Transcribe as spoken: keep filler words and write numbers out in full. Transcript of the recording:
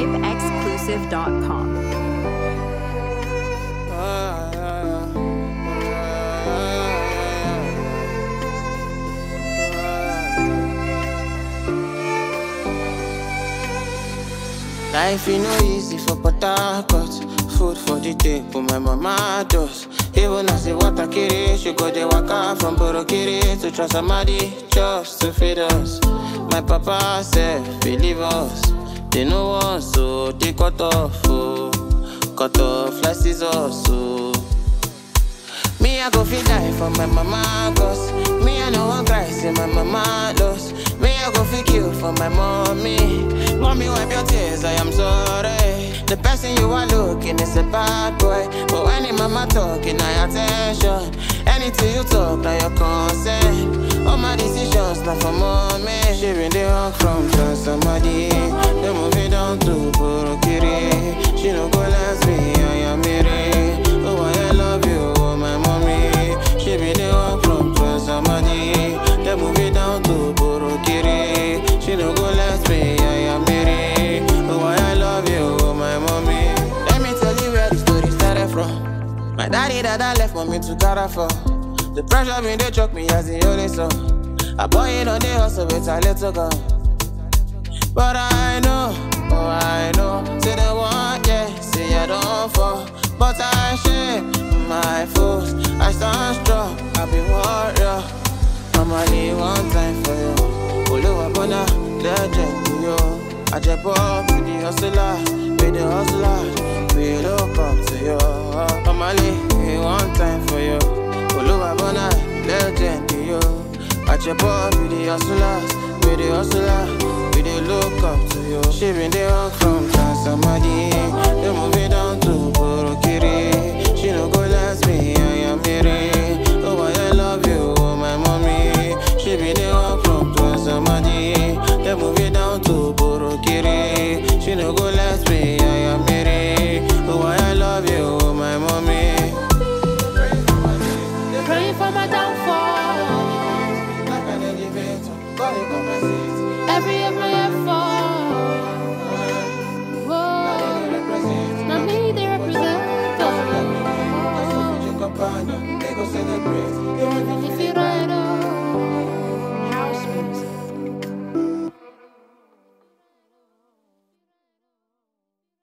vibe exclusive dot com. Life is no easy for Port food for the table, my mama does. Even as the water carry, she go the waka from Borokiri to Trasamadi just to feed us. My papa said, believe us. They know us, so they cut off, oh. Cut off like scissors, so. Me, I go feel die for my mama, cause me, I know one cry, say my mama lost. Me, I go feel kill for my mommy. Mommy, wipe your tears, I am sorry. The person you are looking is a bad boy. But when your mama talking, I attention. Anything you talk, now your consent. All my decisions, not for mommy. She been the hug from somebody. They move it down to Borokiri. She no go last me, I am Mary. Oh, I love you, oh, my mommy. She been the hug from somebody. They move it down to Borokiri. She no go last me, I am Mary. Oh, I love you, oh, my mommy. Let me tell you where the story started from. My daddy that I left mommy to Carafo. The pressure been they choke me as the only son. I boy it on the hustle with a little gun. But I know, oh I know. Say the one, yeah, say I don't fall. But I share my foes. I stand strong, I be warrior. I'ma leave one time for you. Oluwa bona, legend to you. I jump up with the hustler, with the hustler. We look up to you. I'ma leave one time for you. Oluwa bona, legend to you. I jump up with the hustlers, with the hustler. We dey look up to you. She been the hug from Transamadi. They move it down to Borokiri. She no go last me, I am Mary.